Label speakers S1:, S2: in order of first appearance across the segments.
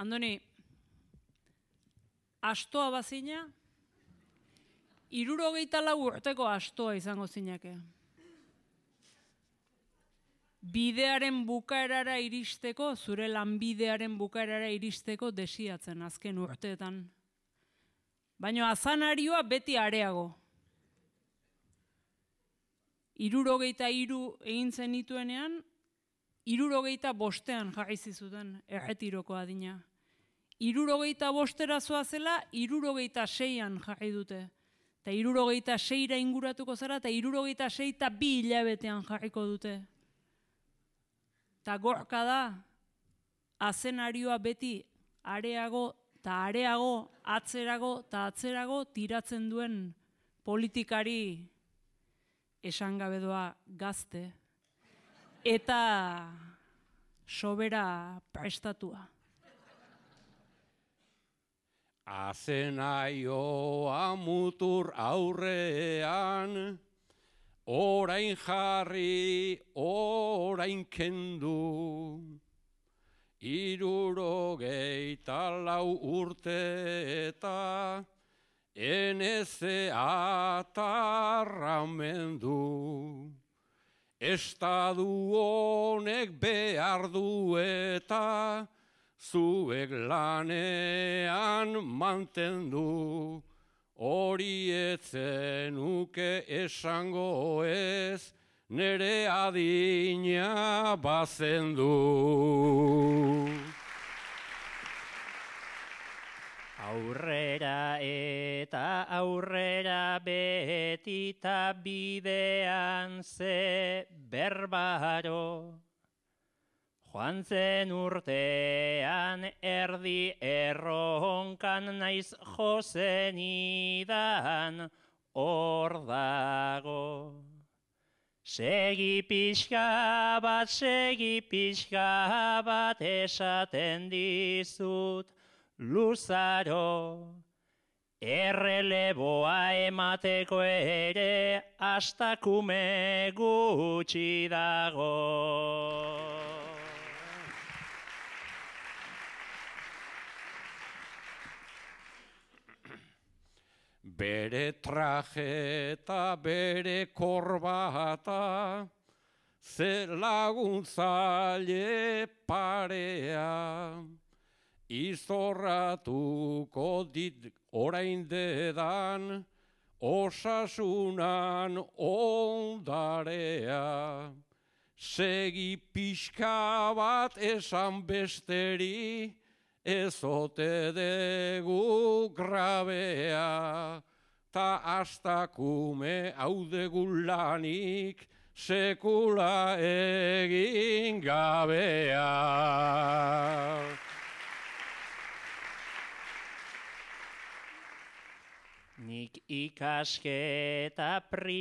S1: Andoni, astoa bazina, 74 urteko astoa izango zinake. Bidearen bukaerara iristeko, zure lanbidearen bukaerara iristeko desiatzen azken urteetan. Baina azanarioa beti areago. 73 egin zenituenean, 75ean jarri zizuten erretiroko adina. 75era zoazela, 76an jarri dute. Eta 76ra inguratuko zara, eta 76 eta 2 hilabetean jarriko dute. Eta gorka da, azenarioa beti areago, eta areago, atzerago tiratzen duen politikari esan gabe doa gazte. Eta sobera prestatua.
S2: Azenaioa mutur aurrean, orain jarri, orain kendu. 74 urte eta eneze atarramendu. Estadu honek behar du eta zuek lanean mantendu. Hori etzenuke esango ez, nere adina bazendu.
S3: Aurrera eta aurrera betita bidean ze berbaro. Joan zen urtean erdi erronkan naiz jozen idan hor dago. Segi pixka bat esaten dizut luzaro. Erreleboa emateko ere astakume gutxi dago.
S2: Bere traje eta bere korbata, ze laguntzaile parea. Izorratuko dit orain dedan, osasunan ondarea. Segi pixka bat esan besteri, ezote degu grabea. Ta astakume haudegun lanik, sekula egin gabea.
S3: Nik ikasketa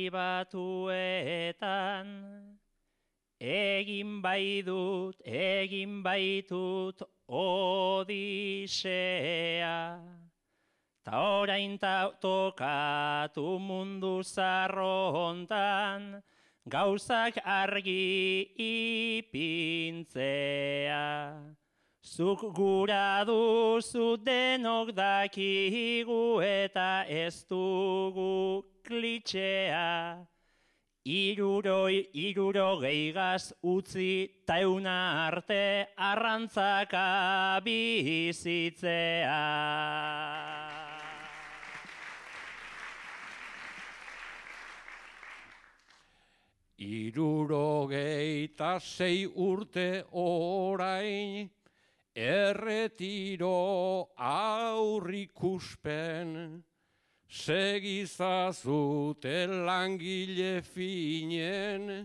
S3: pribatuetan egin baitut odisea. Ta orain tokatu mundu zarrontan gauzak argi ipintzea. Zuk gura duzu denok dakigu eta ez dugu klitxea. 60 utzi tauna arte arrantzaka bizitzea.
S2: Hirurogeita 6 urte orain, erretiro aurrikuspen, segizazute langile finen,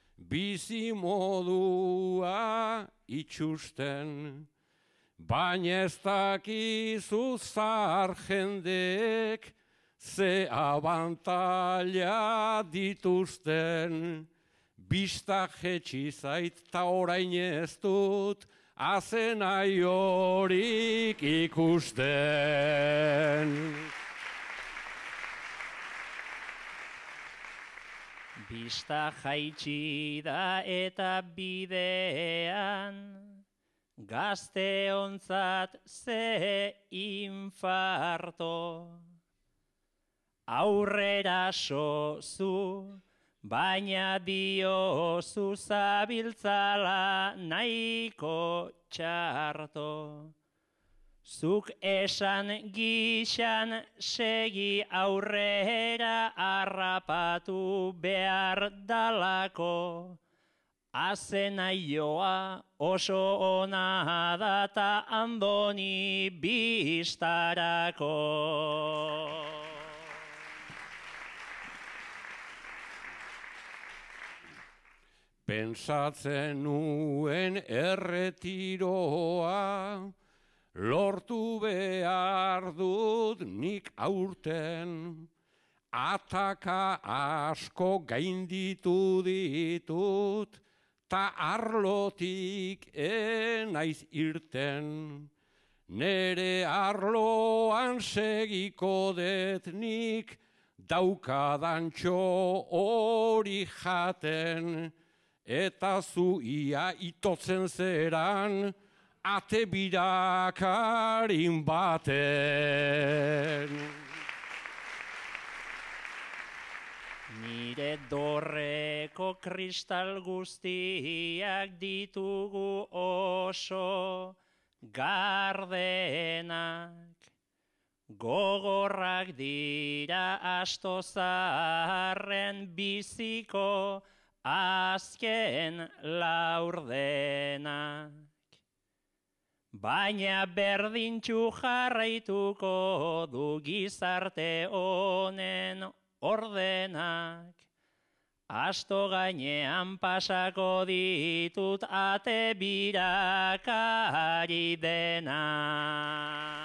S2: bizimodua itxusten. Baina ez dakizu zahar jendek, ze abantaila dituzten. Bista jetxi zait ta orain ez dut, azenaiorik ikusten.
S3: Bista jaitsi da eta bidean gazteontzat ze infarto. Aurrera sozu, baina diozu zabiltzala nahiko txarto. Zuk esan gixan segi aurrera harrapatu behar dalako. Azenaioa oso ona da ta andoni bistarako.
S2: Pentsatzen nuen erretiroa, lortu behar dut nik aurten, ataka asko gainditu ditut, ta arlotik enaiz irten. Nere arloan segiko det nik, daukadantxo hori jaten, eta zu ia itotzen zeran, ate birakarin baten.
S3: Nire dorreko kristal guztiak ditugu oso gardenak. Gogorrak dira asto zaharren biziko azken laurdenak. Baina berdintxu jarraituko du gizarte honen ordenak. Asto gainean pasako ditut ate birakari denak.